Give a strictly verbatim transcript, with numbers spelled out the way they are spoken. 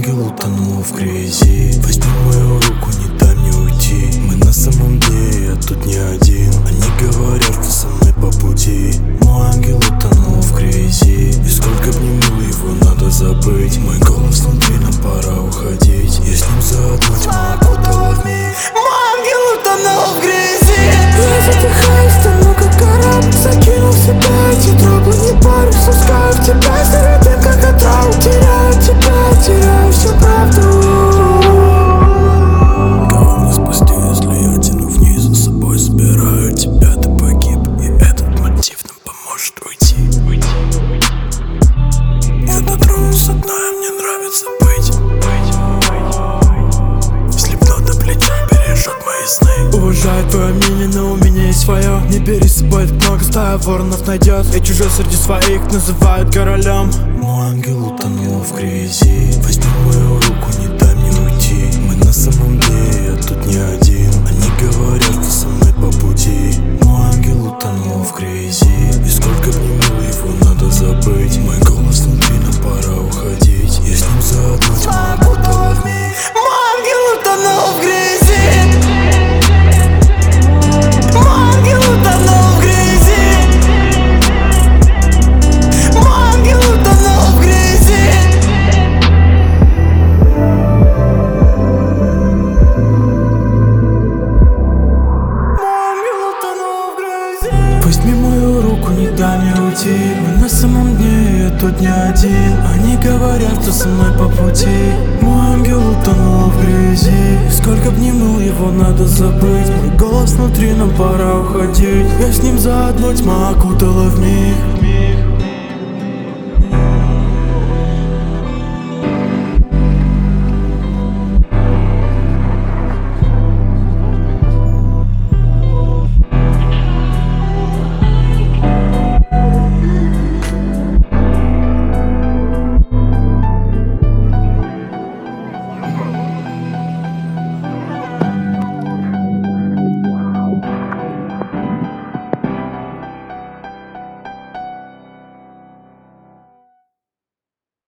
ангел утонул в грязи. Возьми мою руку, не дай мне уйти. Мы на самом деле, я тут не один. Они говорят, что со мной по пути. Мой ангел утонул в грязи. И сколько обниму его, надо забыть. Мой голос внутри, нам пора уходить. Я с ним заодно, тьма окутала вмиг. Мой ангел утонул в грязи. Я затихаю, стану как корабль. Закинул в себя эти тропы, не парюсь, пускаю в тебя зарядим, как отраву. Теряю тебя, теряю всю правду. Кого мне спасти, если я тяну вниз за собой, забираю тебя, ты погиб. И этот мотив нам поможет уйти. Я дотронулся дна, и мне нравится быть. Слепнот до плеча, бережет мои сны. Уважаю твое мнение, но у меня есть свое. Не бери с собой так много, стая воронов найдет. Я чужой среди своих, называют королем. Мой ангел утонул в грязи. Возьми мою руку, не дай мне уйти. Мы на самом деле, я тут не один. Они говорят, что со мной по пути. Мой ангел утонул в грязи. И сколько обниму его, надо забыть. Мой голос внутри, нам пора уходить. Я с ним заодно, тьма окутала вмиг. Мой ангел утонул в грязи. Мой ангел утонул в грязи. Мой ангел утонул в грязи. Мой ангел утонул в грязи. Возьми мою руку, не дай мне уйти. Мы на самом дне, я тут не один. Они говорят, что со мной по пути. Мой ангел утонул в грязи. И сколько обниму его, надо забыть. Мой голос внутри, нам пора уходить. Я с ним заодно, тьма окутала вмиг.